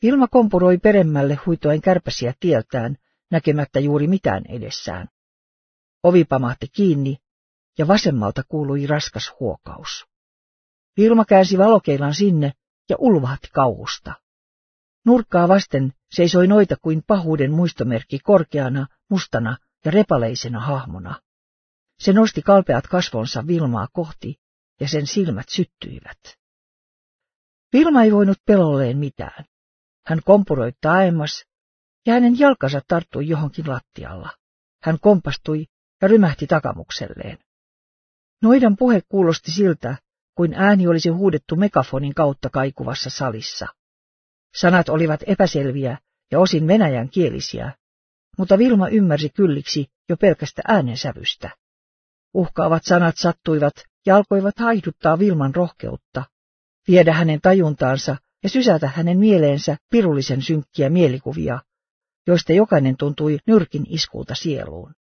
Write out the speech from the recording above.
Vilma kompuroi peremmälle huitoen kärpäsiä tieltään, näkemättä juuri mitään edessään. Ovi pamahti kiinni, ja vasemmalta kuului raskas huokaus. Vilma käänsi valokeilan sinne ja ulvahti kauhusta. Nurkkaa vasten seisoi noita kuin pahuuden muistomerkki korkeana, mustana ja repaleisena hahmona. Se nosti kalpeat kasvonsa Vilmaa kohti, ja sen silmät syttyivät. Vilma ei voinut pelolleen mitään. Hän kompuroi taaemmas, ja hänen jalkansa tarttui johonkin lattialla. Hän kompastui ja rymähti takamukselleen. Noidan puhe kuulosti siltä, kuin ääni olisi huudettu megafonin kautta kaikuvassa salissa. Sanat olivat epäselviä ja osin venäjänkielisiä, mutta Vilma ymmärsi kylliksi jo pelkästä äänensävystä. Uhkaavat sanat sattuivat ja alkoivat haihduttaa Vilman rohkeutta, viedä hänen tajuntaansa ja sysätä hänen mieleensä pirullisen synkkiä mielikuvia, joista jokainen tuntui nyrkin iskulta sieluun.